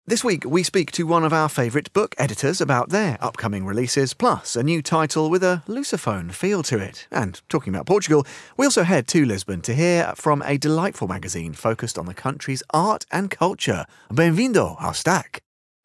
This week, we speak to one of our favourite book editors about their upcoming releases, plus a new title with a Lusophone feel to it. And talking about Portugal, we also head to Lisbon to hear from a delightful magazine focused on the country's art and culture. Bem-vindo ao Stack.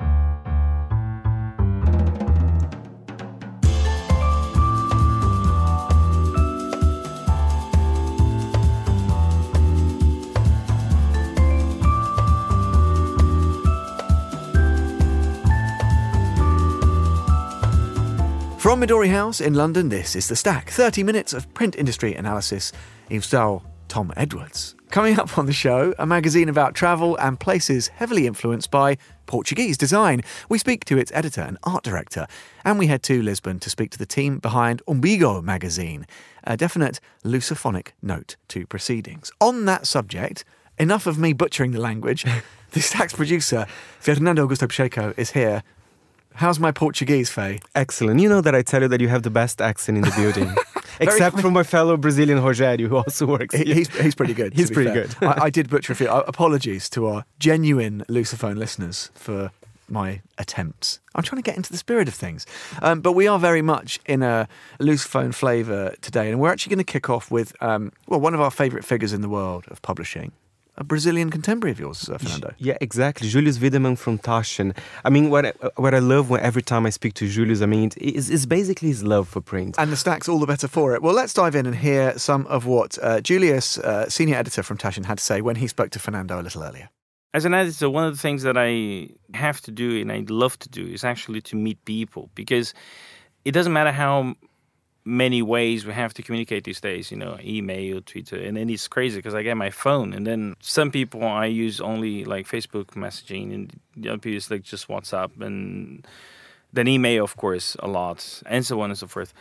From Midori House in London, this is The Stack, 30 minutes of print industry analysis in style Tom Edwards. Coming up on the show, a magazine about travel and places heavily influenced by Portuguese design. We speak to its editor and art director, and we head to Lisbon to speak to the team behind Umbigo magazine, a definite Lusophonic note to proceedings. On that subject, enough of me butchering the language. The Stack's producer, Fernando Augusto Pacheco, is here. How's my Portuguese, Faye? Excellent. You know that I tell you that you have the best accent in the building. Except for my fellow Brazilian Rogério, who also works here. He's pretty good. He's pretty good. I did butcher a few. Apologies to our genuine Lusophone listeners for my attempts. I'm trying to get into the spirit of things. But we are very much in a Lusophone flavour today. And we're actually going to kick off with, one of our favourite figures in the world of publishing. A Brazilian contemporary of yours, Fernando. Yeah, exactly. Julius Wiedemann from Taschen. I mean, what I love every time I speak to Julius, I mean, it's basically his love for print. And the Stack's all the better for it. Well, let's dive in and hear some of what Julius, senior editor from Taschen, had to say when he spoke to Fernando a little earlier. As an editor, one of the things that I have to do and I love to do is actually to meet people, because it doesn't matter how many ways we have to communicate these days, email, Twitter, and then it's crazy because I get my phone, and then some people I use only like Facebook messaging, and the other people is like just WhatsApp, and then email, of course, a lot, and so on and so forth.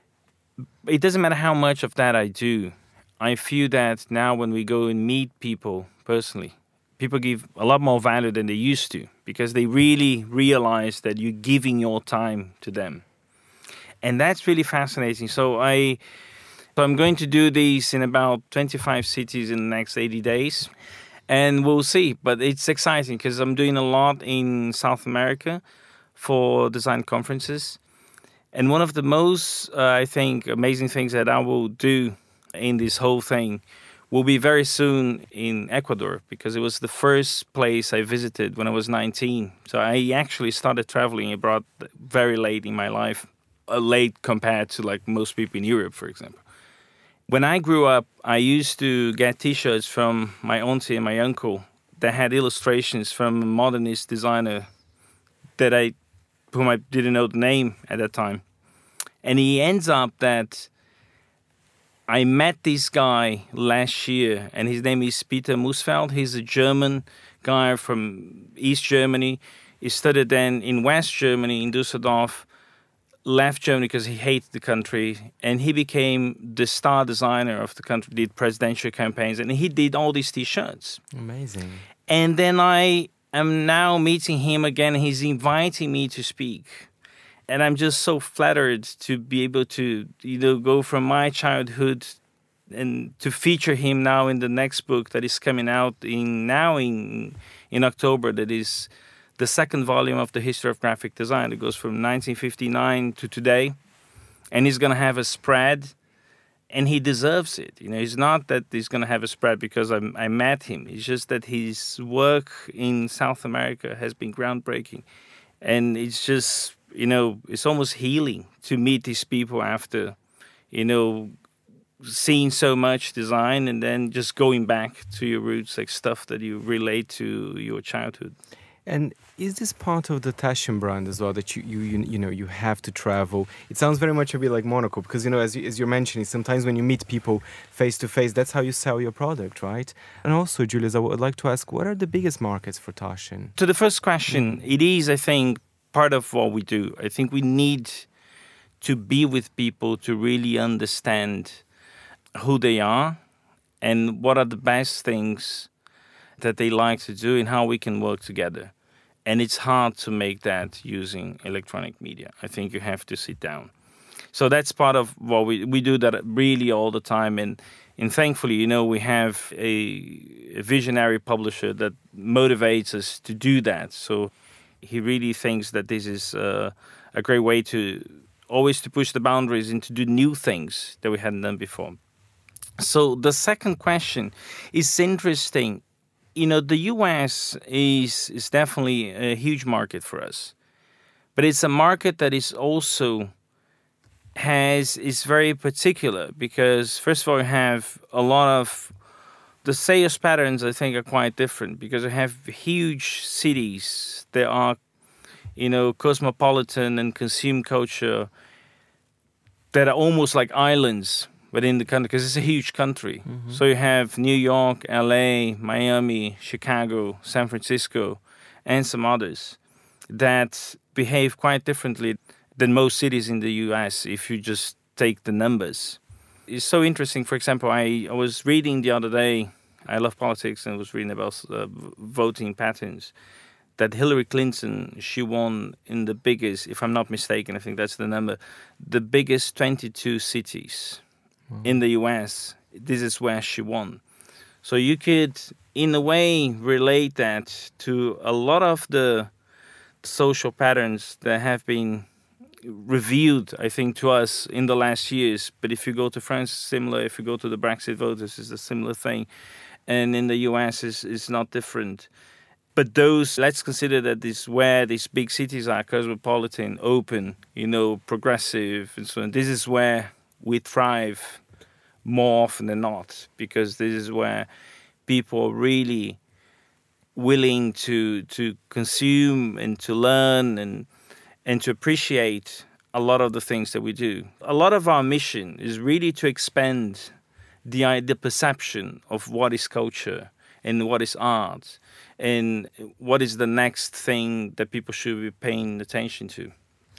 It doesn't matter how much of that I do. I feel that now when we go and meet people personally, people give a lot more value than they used to, because they really realize that you're giving your time to them. And that's really fascinating. So I'm going to do these in about 25 cities in the next 80 days. And we'll see. But it's exciting because I'm doing a lot in South America for design conferences. And one of the most, I think, amazing things that I will do in this whole thing will be very soon in Ecuador, because it was the first place I visited when I was 19. So I actually started traveling abroad very late in my life. Late compared to like most people in Europe, for example. When I grew up, I used to get T-shirts from my auntie and my uncle that had illustrations from a modernist designer whom I didn't know the name at that time. And he ends up that I met this guy last year, and his name is Peter Musfeld. He's a German guy from East Germany. He studied then in West Germany, in Düsseldorf, left Germany because he hated the country, and he became the star designer of the country, did presidential campaigns, and he did all these T-shirts. Amazing. And then I am now meeting him again. He's inviting me to speak. And I'm just so flattered to be able to, go from my childhood and to feature him now in the next book that is coming out in October, that is the second volume of the history of graphic design. It goes from 1959 to today. And he's going to have a spread, and he deserves it. It's not that he's going to have a spread because I met him. It's just that his work in South America has been groundbreaking. And it's just, it's almost healing to meet these people after, seeing so much design and then just going back to your roots, like stuff that you relate to your childhood. And is this part of the Taschen brand as well, that you have to travel? It sounds very much a bit like Monaco, because as you're mentioning, sometimes when you meet people face to face, that's how you sell your product, right? And also, Julius, I would like to ask, what are the biggest markets for Taschen? To the first question, it is, I think, part of what we do. I think we need to be with people to really understand who they are and what are the best things that they like to do and how we can work together. And it's hard to make that using electronic media. I think you have to sit down. So that's part of what we do that really all the time. And thankfully, we have a visionary publisher that motivates us to do that. So he really thinks that this is a great way to always to push the boundaries and to do new things that we hadn't done before. So the second question is interesting. You know, the US is definitely a huge market for us, but it's a market that is also is very particular because, first of all, you have a lot of the sales patterns, I think, are quite different because you have huge cities that are, you know, cosmopolitan and consume culture that are almost like islands within the country because it's a huge country. Mm-hmm. So you have New York, LA, Miami, Chicago, San Francisco, and some others that behave quite differently than most cities in the US if you just take the numbers. It's so interesting. For example, I was reading the other day, I love politics, and was reading about voting patterns, that Hillary Clinton, she won in the biggest, if I'm not mistaken, I think that's the number, the biggest 22 cities in the US. This is where she won. So you could, in a way, relate that to a lot of the social patterns that have been revealed, I think, to us in the last years. But if you go to France, similar. If you go to the Brexit voters, it's a similar thing. And in the US, it's not different. But those, let's consider that this where these big cities are cosmopolitan, open, you know, progressive, and so on. This is where we thrive more often than not, because this is where people are really willing to consume and to learn and to appreciate a lot of the things that we do. A lot of our mission is really to expand the perception of what is culture and what is art and what is the next thing that people should be paying attention to.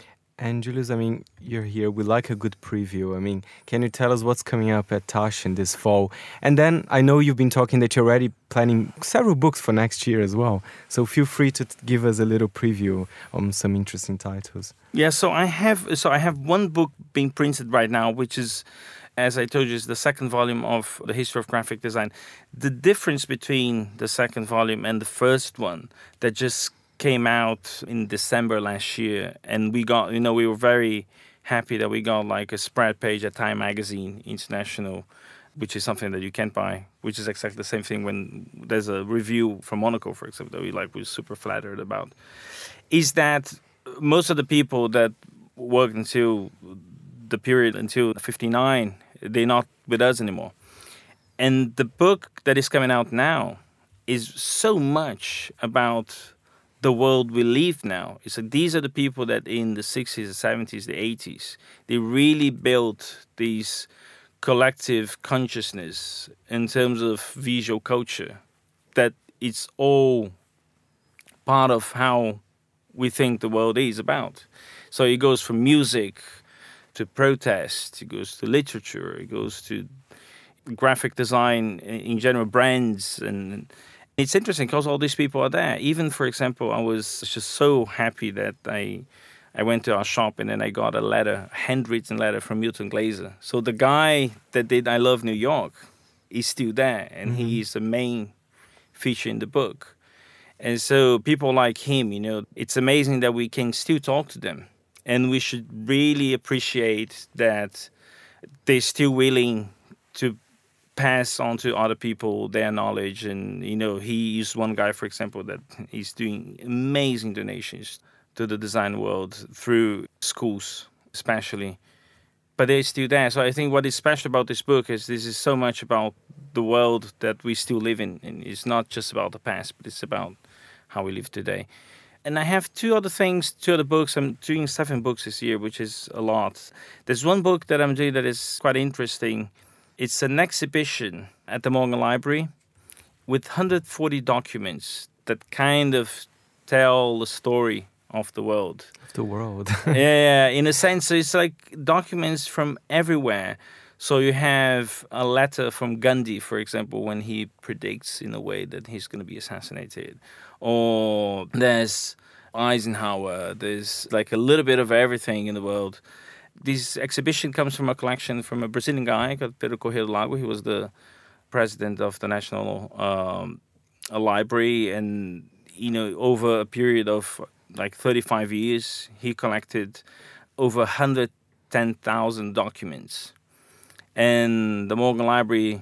And Julius, I mean, you're here. We like a good preview. I mean, can you tell us what's coming up at Taschen this fall? And then I know you've been talking that you're already planning several books for next year as well. So feel free to give us a little preview on some interesting titles. Yeah, so I have one book being printed right now, which is, as I told you, is the second volume of the History of Graphic Design. The difference between the second volume and the first one that just came out in December last year, and we got, you know, we were very happy that we got like a spread page at Time Magazine International, which is something that you can't buy, which is exactly the same thing when there's a review from Monaco, for example, that we're super flattered about, is that most of the people that worked until the period until 59, they're not with us anymore. And the book that is coming out now is so much about the world we live now. It's like these are the people that in the 60s, the 70s, the 80s, they really built these collective consciousness in terms of visual culture, that it's all part of how we think the world is about. So it goes from music to protest, it goes to literature, it goes to graphic design in general, brands, and it's interesting because all these people are there. Even, for example, I was just so happy that I went to our shop and then I got a handwritten letter from Milton Glaser. So the guy that did I Love New York is still there, and he is the main feature in the book. And so people like him, you know, it's amazing that we can still talk to them. And we should really appreciate that they're still willing to pass on to other people their knowledge. And, you know, he is one guy, for example, that is doing amazing donations to the design world through schools, especially. But they're still there. So I think what is special about this book is this is so much about the world that we still live in. And it's not just about the past, but it's about how we live today. And I have two other books. I'm doing 7 books this year, which is a lot. There's one book that I'm doing that is quite interesting. It's an exhibition at the Morgan Library with 140 documents that kind of tell the story of the world. Of the world. Yeah, in a sense, it's like documents from everywhere. So you have a letter from Gandhi, for example, when he predicts in a way that he's going to be assassinated. Or there's Eisenhower. There's like a little bit of everything in the world. This exhibition comes from a collection from a Brazilian guy called Pedro Corrêa do Lago. He was the president of the National a library, and over a period of like 35 years, he collected over 110,000 documents. And the Morgan Library,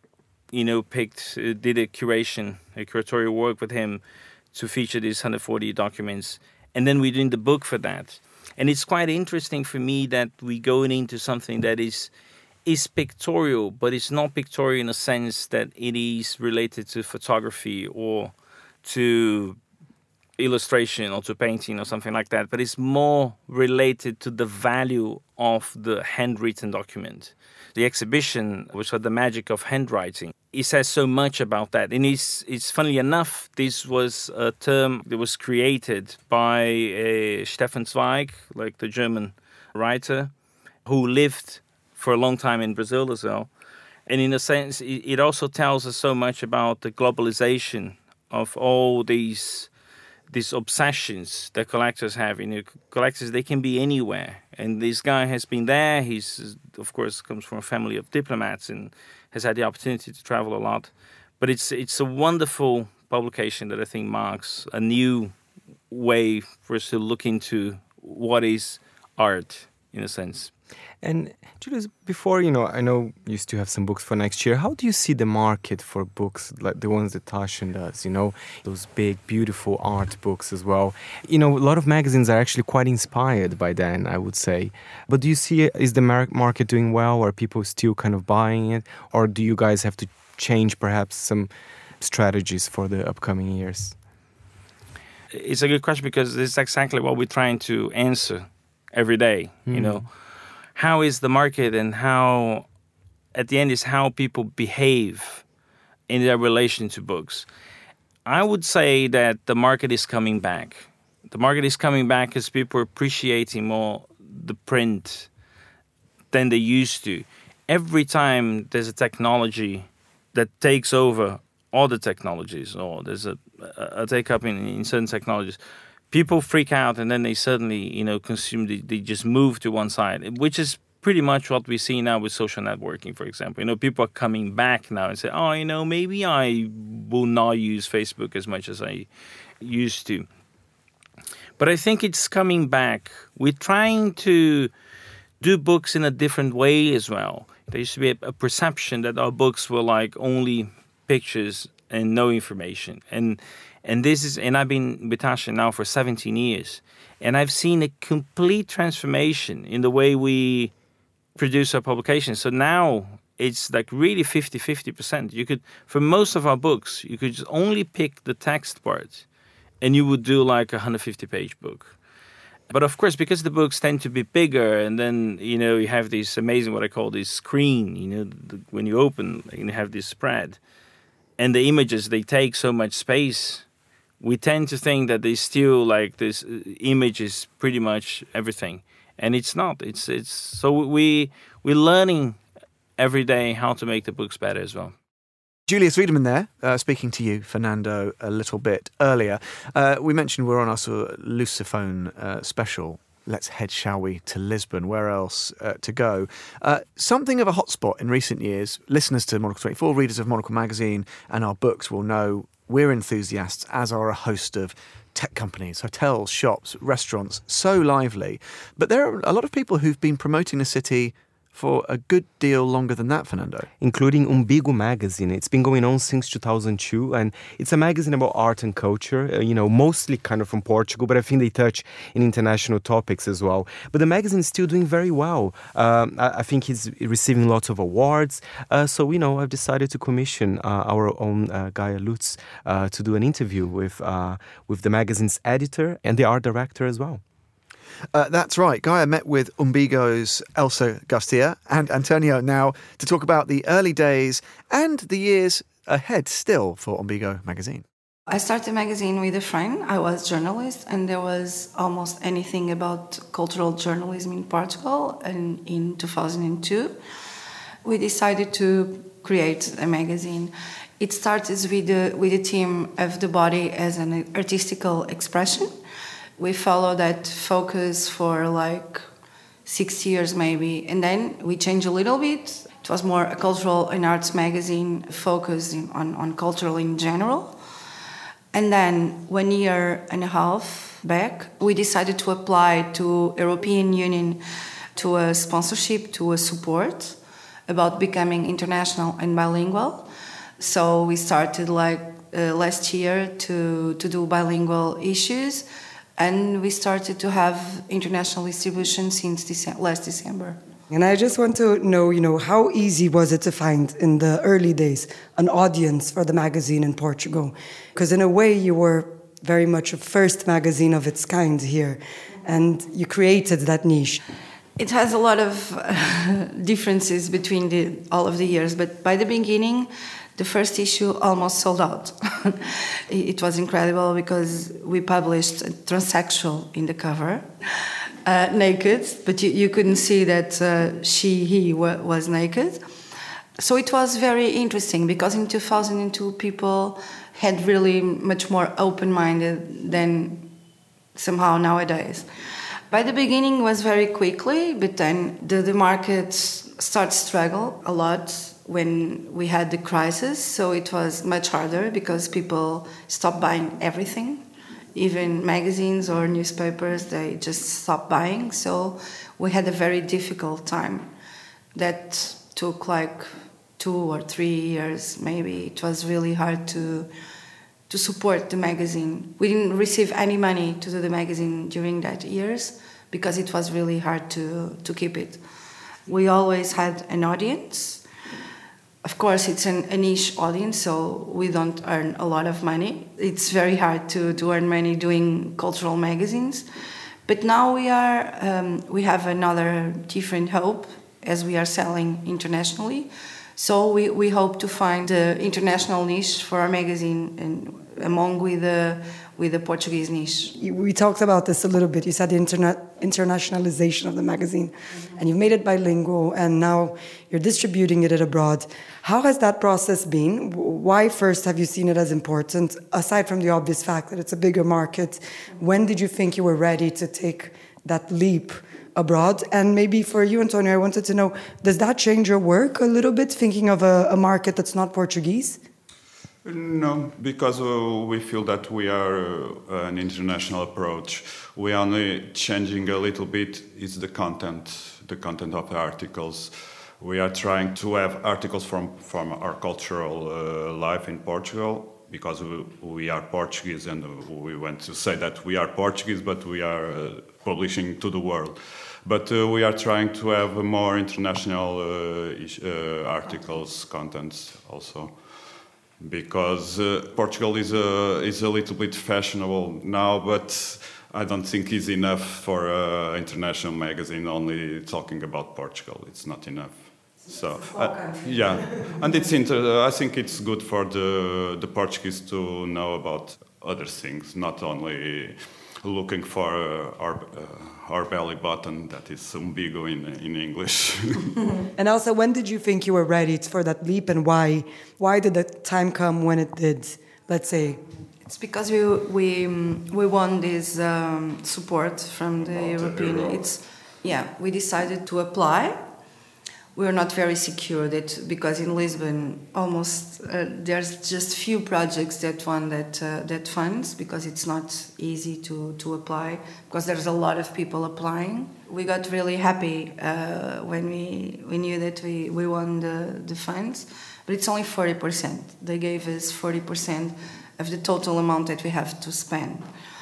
did a curatorial work with him to feature these 140 documents. And then we're doing the book for that. And it's quite interesting for me that we're going into something that is pictorial, but it's not pictorial in a sense that it is related to photography or to illustration or to painting or something like that, but it's more related to the value of the handwritten document. The exhibition was called The Magic of Handwriting. It says so much about that. And it's funnily enough, this was a term that was created by Stefan Zweig, like the German writer, who lived for a long time in Brazil as well. And in a sense, it also tells us so much about the globalization of all these obsessions that collectors have. Collectors, they can be anywhere. And this guy has been there. He's, of course, comes from a family of diplomats and has had the opportunity to travel a lot. But it's a wonderful publication that I think marks a new way for us to look into what is art, in a sense. And Julius, before, I know you still have some books for next year. How do you see the market for books like the ones that Taschen does, those big, beautiful art books as well? A lot of magazines are actually quite inspired by that, I would say. But do you see, is the market doing well? Are people still kind of buying it? Or do you guys have to change perhaps some strategies for the upcoming years? It's a good question because it's exactly what we're trying to answer every day, How is the market, and how, at the end, is how people behave in their relation to books. I would say that the market is coming back. The market is coming back because people are appreciating more the print than they used to. Every time there's a technology that takes over other technologies, or there's a take-up in certain technologies, people freak out, and then they suddenly, consume. They just move to one side, which is pretty much what we see now with social networking, for example. People are coming back now and say, "Oh, maybe I will not use Facebook as much as I used to." But I think it's coming back. We're trying to do books in a different way as well. There used to be a perception that our books were like only pictures and no information, and I've been with Taschen now for 17 years, and I've seen a complete transformation in the way we produce our publications. So now it's like really 50-50%. You could, for most of our books, you could just only pick the text part, and you would do like a 150-page book. But of course, because the books tend to be bigger, and then, you have this amazing, what I call this screen, when you open, you have this spread, and the images, they take so much space. We tend to think that they still like this image is pretty much everything, and it's not. It's so we're learning every day how to make the books better as well. Julius Wiedemann there, speaking to you, Fernando, a little bit earlier. We mentioned we're on our sort of Lusophone special. Let's head, shall we, to Lisbon. Where else to go? Something of a hotspot in recent years. Listeners to Monocle 24, readers of Monocle magazine and our books will know we're enthusiasts, as are a host of tech companies, hotels, shops, restaurants, so lively. But there are a lot of people who've been promoting the city for a good deal longer than that, Fernando. Including Umbigo magazine. It's been going on since 2002, and it's a magazine about art and culture, mostly kind of from Portugal, but I think they touch in international topics as well. But the magazine is still doing very well. I think it's receiving lots of awards. So, I've decided to commission our own Gaia Lutz to do an interview with the magazine's editor and the art director as well. That's right. Gaia met with Umbigo's Elsa Garcia and Antonio now to talk about the early days and the years ahead still for Umbigo magazine. I started the magazine with a friend. I was a journalist, and there was almost anything about cultural journalism in Portugal. And in 2002, we decided to create a magazine. It started with the theme of the body as an artistical expression. We followed that focus for like 6 years maybe, and then we changed a little bit. It was more a cultural and arts magazine focused on cultural in general. And then 1.5 years back, we decided to apply to European Union to a sponsorship, to a support about becoming international and bilingual. So we started last year to do bilingual issues, and we started to have international distribution since last December. And I just want to know, how easy was it to find in the early days an audience for the magazine in Portugal? Because in a way you were very much a first magazine of its kind here, and you created that niche. It has a lot of differences between all of the years, but by the beginning, the first issue almost sold out. It was incredible because we published a transsexual in the cover, naked, but you couldn't see that he was naked. So it was very interesting because in 2002 people had really much more open-minded than somehow nowadays. By the beginning it was very quickly, but then the market started to struggle a lot when we had the crisis, so it was much harder because people stopped buying everything. Even magazines or newspapers, they just stopped buying, so we had a very difficult time. That took 2 or 3 years maybe. It was really hard to support the magazine. We didn't receive any money to do the magazine during that years because it was really hard to keep it. We always had an audience. Of course, it's a niche audience, so we don't earn a lot of money. It's very hard to earn money doing cultural magazines. But now we have another different hope as we are selling internationally. So we hope to find the international niche for our magazine and among with the Portuguese niche. We talked about this a little bit. You said the internationalization of the magazine, and you've made it bilingual, and now you're distributing it abroad. How has that process been? Why first have you seen it as important, aside from the obvious fact that it's a bigger market? When did you think you were ready to take that leap abroad? And maybe for you, Antonio, I wanted to know, does that change your work a little bit, thinking of a market that's not Portuguese? No, because we feel that we are an international approach. We are only changing a little bit is the content of the articles. We are trying to have articles from our cultural life in Portugal, because we are Portuguese and we want to say that we are Portuguese, but we are publishing to the world. But we are trying to have more international articles, contents also. Because Portugal is a little bit fashionable now, but I don't think it's enough for an international magazine only talking about Portugal. It's not enough. So yeah, and I think it's good for the Portuguese to know about other things, not only looking for our belly button, that is umbigo in English. And also, when did you think you were ready for that leap, and why? Why did the time come when it did? Let's say. It's because we won this support from the European. We decided to apply. We were not very secure because in Lisbon almost there's just few projects that won that funds, because it's not easy to apply because there's a lot of people applying. We got really happy when we knew that we won the funds, but it's only 40%. They gave us 40% of the total amount that we have to spend.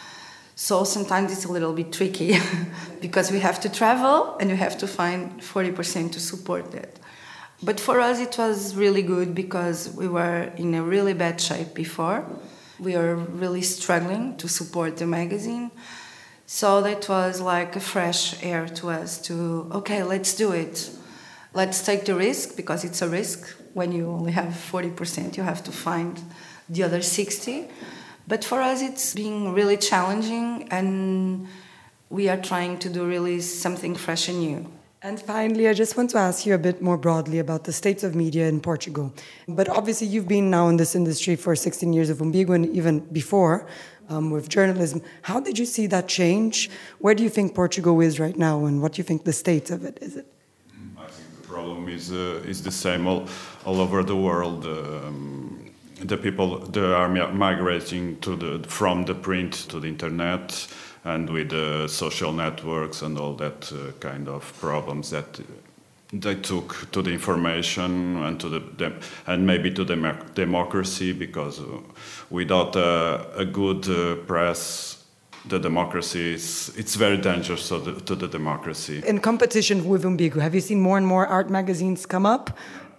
So sometimes it's a little bit tricky because we have to travel and we have to find 40% to support that. But for us it was really good because we were in a really bad shape before. We were really struggling to support the magazine. So that was like a fresh air to us to, okay, let's do it. Let's take the risk, because it's a risk. When you only have 40%, you have to find the other 60%. But for us, it's been really challenging, and we are trying to do really something fresh and new. And finally, I just want to ask you a bit more broadly about the state of media in Portugal. But obviously, you've been now in this industry for 16 years of Umbigo, and even before with journalism. How did you see that change? Where do you think Portugal is right now, and what do you think the state of it is? I think the problem is the same all over the world. the people that are migrating from the print to the internet, and with the social networks and all that kind of problems that they took to the information and and maybe to the democracy, because without a good press, the democracy it's very dangerous to the democracy. In competition with Umbigo, have you seen more and more art magazines come up?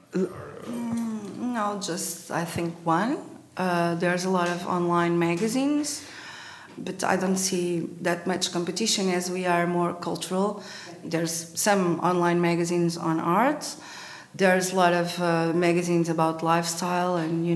No, just I think one. There's a lot of online magazines, but I don't see that much competition as we are more cultural. There's some online magazines on art. There's a lot of magazines about lifestyle, and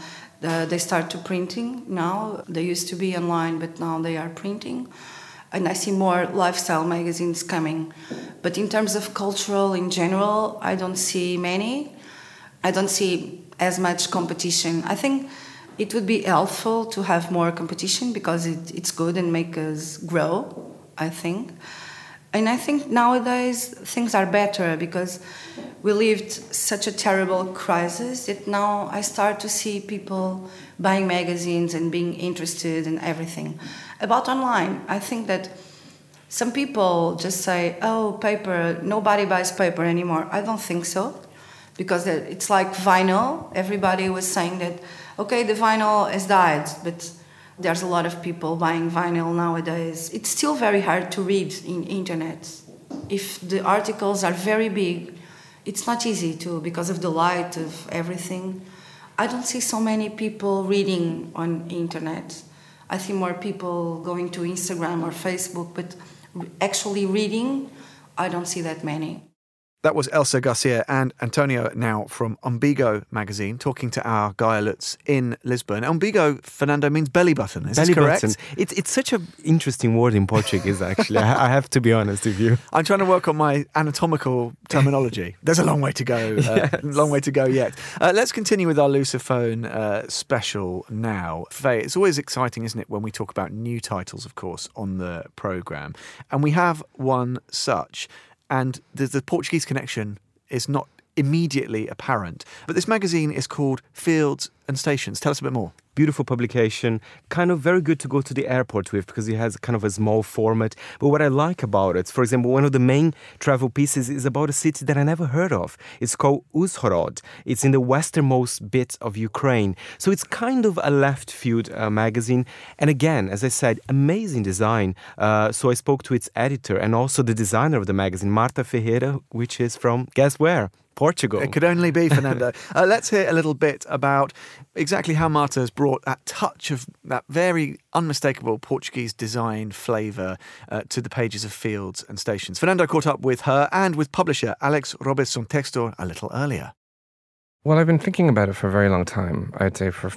they start to printing now. They used to be online, but now they are printing. And I see more lifestyle magazines coming. But in terms of cultural in general, I don't see many. I don't see as much competition. I think it would be helpful to have more competition because it's good and make us grow, I think. And I think nowadays things are better because we lived such a terrible crisis that now I start to see people buying magazines and being interested in everything. About online, I think that some people just say, oh, paper, nobody buys paper anymore. I don't think so, because it's like vinyl. Everybody was saying that, okay, the vinyl has died, but there's a lot of people buying vinyl nowadays. It's still very hard to read in internet. If the articles are very big, it's not easy to, because of the light of everything. I don't see so many people reading on internet. I see more people going to Instagram or Facebook, but actually reading, I don't see that many. That was Elsa Garcia and Antonio now from Umbigo magazine talking to our Gaia Lutz in Lisbon. Umbigo, Fernando, means belly button. Is this correct? Button. It's such an interesting word in Portuguese, actually. I have to be honest with you. I'm trying to work on my anatomical terminology. There's a long way to go. Long way to go yet. Let's continue with our Lusophone special now. Faye, it's always exciting, isn't it, when we talk about new titles, of course, on the programme. And we have one such. And the Portuguese connection is not immediately apparent. But this magazine is called Fields and Stations. Tell us a bit more. Beautiful publication, kind of very good to go to the airport with because it has kind of a small format. But what I like about it, for example, one of the main travel pieces is about a city that I never heard of. It's called Uzhhorod. It's in the westernmost bit of Ukraine. So it's kind of a left field magazine. And again, as I said, amazing design. So I spoke to its editor and also the designer of the magazine, Marta Ferreira, which is from, guess where? Portugal. It could only be, Fernando. Let's hear a little bit about exactly how Marta has brought that touch of that very unmistakable Portuguese design flavour to the pages of Fields and Stations. Fernando caught up with her and with publisher Alex Robinson Textor a little earlier. Well, I've been thinking about it for a very long time, I'd say for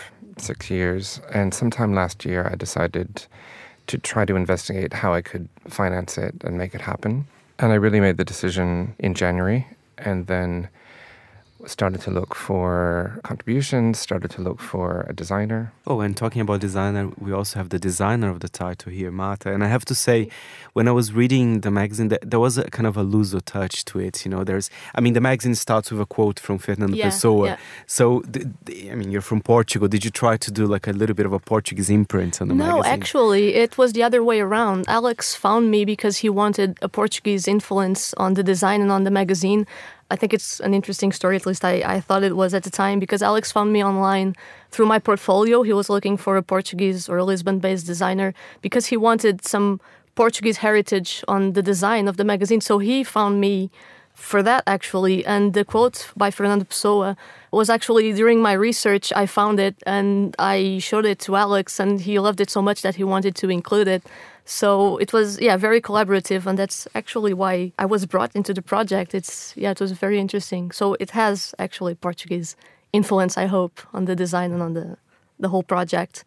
5-6 years. And sometime last year, I decided to try to investigate how I could finance it and make it happen. And I really made the decision in January. And then started to look for contributions, started to look for a designer. Oh, and talking about designer, we also have the designer of the title here, Marta. And I have to say, when I was reading the magazine, there was a kind of a Luso touch to it. You know, the magazine starts with a quote from Fernando Pessoa. Yeah. So, you're from Portugal. Did you try to do like a little bit of a Portuguese imprint on the magazine? No, actually, it was the other way around. Alex found me because he wanted a Portuguese influence on the design and on the magazine. I think it's an interesting story, at least I thought it was at the time, because Alex found me online through my portfolio. He was looking for a Portuguese or a Lisbon-based designer because he wanted some Portuguese heritage on the design of the magazine. So he found me for that, actually. And the quote by Fernando Pessoa was actually during my research. I found it and I showed it to Alex, and he loved it so much that he wanted to include it. So it was, very collaborative, and that's actually why I was brought into the project. It was very interesting. So it has actually Portuguese influence, I hope, on the design and on the whole project.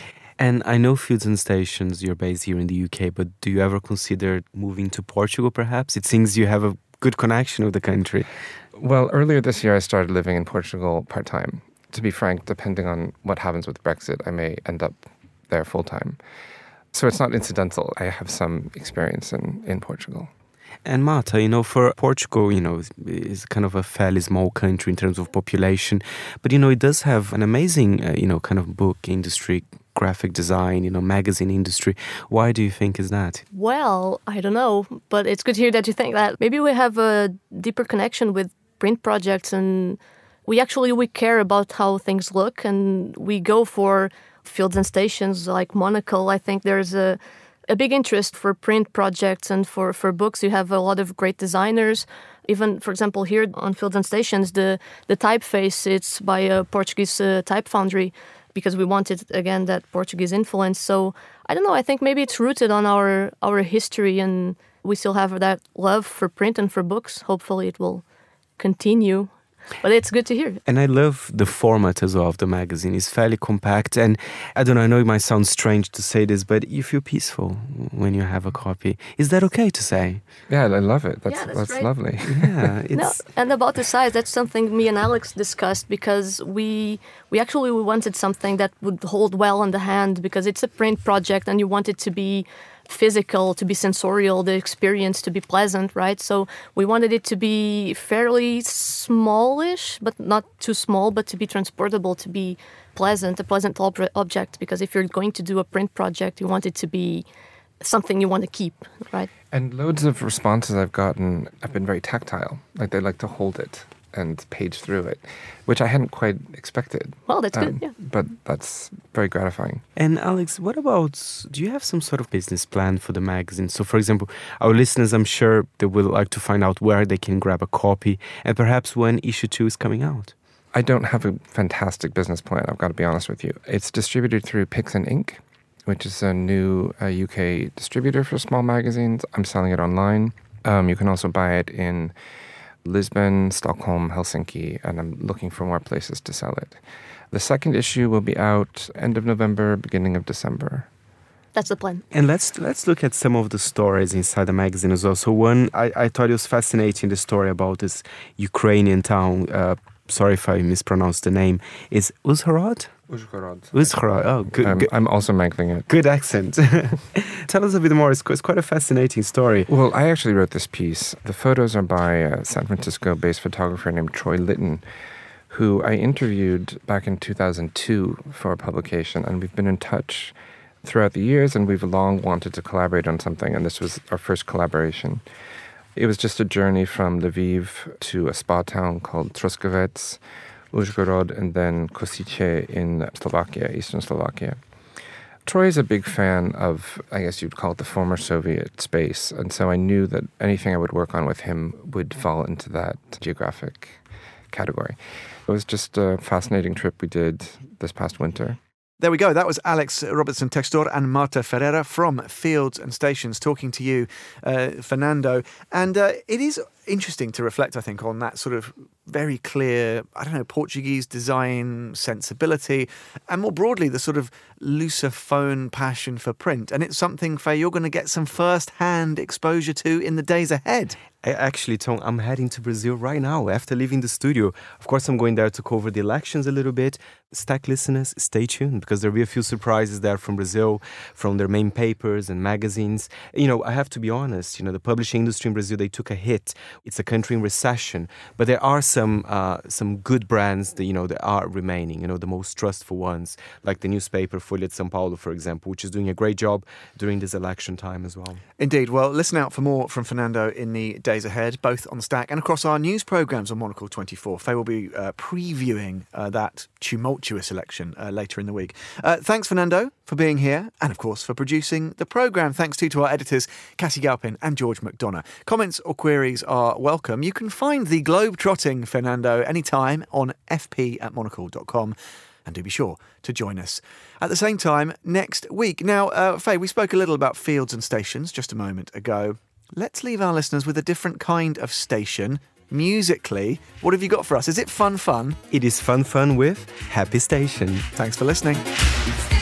And I know Fields and Stations, you're based here in the UK, but do you ever consider moving to Portugal, perhaps? It seems you have a good connection with the country. Well, earlier this year, I started living in Portugal part-time. To be frank, depending on what happens with Brexit, I may end up there full-time. So it's not incidental. I have some experience in Portugal. And Marta, for Portugal, is kind of a fairly small country in terms of population, but it does have an amazing, kind of book industry, graphic design, magazine industry. Why do you think is that? Well, I don't know, but it's good to hear that you think that. Maybe we have a deeper connection with print projects, and we care about how things look, and we go for fields and stations like Monocle. I think there's a big interest for print projects and for books. You have a lot of great designers. Even, for example, here on Fields and Stations, the typeface, it's by a Portuguese type foundry, because we wanted, again, that Portuguese influence. So, I don't know, I think maybe it's rooted on our history, and we still have that love for print and for books. Hopefully it will continue. But it's good to hear. And I love the format as well of the magazine. It's fairly compact, and I don't know, I know it might sound strange to say this, but you feel peaceful when you have a copy. Is that okay to say? Yeah, I love it. That's right. lovely. Yeah, and about the size, that's something me and Alex discussed, because we wanted something that would hold well in the hand, because it's a print project and you want it to be physical, to be sensorial, the experience to be pleasant, right? So we wanted it to be fairly smallish, but not too small, but to be transportable, to be pleasant, a pleasant object, because if you're going to do a print project, you want it to be something you want to keep, right? And loads of responses I've gotten have been very tactile. Like they like to hold it and page through it, which I hadn't quite expected. Well, that's good, yeah. But that's very gratifying. And Alex, what about, do you have some sort of business plan for the magazine? So, for example, our listeners, I'm sure they will like to find out where they can grab a copy, and perhaps when issue 2 is coming out. I don't have a fantastic business plan, I've got to be honest with you. It's distributed through Pixen Inc., which is a new UK distributor for small magazines. I'm selling it online. You can also buy it in Lisbon, Stockholm, Helsinki, and I'm looking for more places to sell it. The second issue will be out end of November, beginning of December. That's the plan. And let's look at some of the stories inside the magazine as well. So one, I thought it was fascinating, the story about this Ukrainian town. Sorry if I mispronounced the name. Is Uzhhorod? Uzhhorod. Oh, good. I'm also mangling it. Good accent. Tell us a bit more. It's quite a fascinating story. Well, I actually wrote this piece. The photos are by a San Francisco-based photographer named Troy Litton, who I interviewed back in 2002 for a publication, and we've been in touch throughout the years, and we've long wanted to collaborate on something, and this was our first collaboration. It was just a journey from Lviv to a spa town called Troskovets, Uzhhorod, and then Kosice in Slovakia, eastern Slovakia. Troy is a big fan of, I guess you'd call it the former Soviet space, and so I knew that anything I would work on with him would fall into that geographic category. It was just a fascinating trip we did this past winter. There we go. That was Alex Robertson Textor and Marta Ferreira from Fields and Stations talking to you, Fernando. And it is interesting to reflect, I think, on that sort of very clear, Portuguese design sensibility, and more broadly, the sort of Lusophone passion for print. And it's something, Faye, you're going to get some first-hand exposure to in the days ahead. Actually, Tom, I'm heading to Brazil right now after leaving the studio. Of course, I'm going there to cover the elections a little bit. Stack listeners, stay tuned, because there'll be a few surprises there from Brazil, from their main papers and magazines. I have to be honest, the publishing industry in Brazil, they took a hit. It's a country in recession, but there are some good brands that are remaining, the most trustful ones, like the newspaper Folha de São Paulo, for example, which is doing a great job during this election time as well. Indeed. Well, listen out for more from Fernando in the days ahead, both on the Stack and across our news programmes on Monocle 24. Faye will be previewing that tumultuous election later in the week. Thanks, Fernando, for being here, and of course for producing the programme. Thanks too to our editors, Cassie Galpin and George McDonough. Comments or queries are welcome. You can find the globe-trotting Fernando anytime on fp@monocle.com. And do be sure to join us at the same time next week. Now, Faye, we spoke a little about Fields and Stations just a moment ago. Let's leave our listeners with a different kind of station. Musically, what have you got for us? Is it fun? It is fun with Happy Station. Thanks for listening.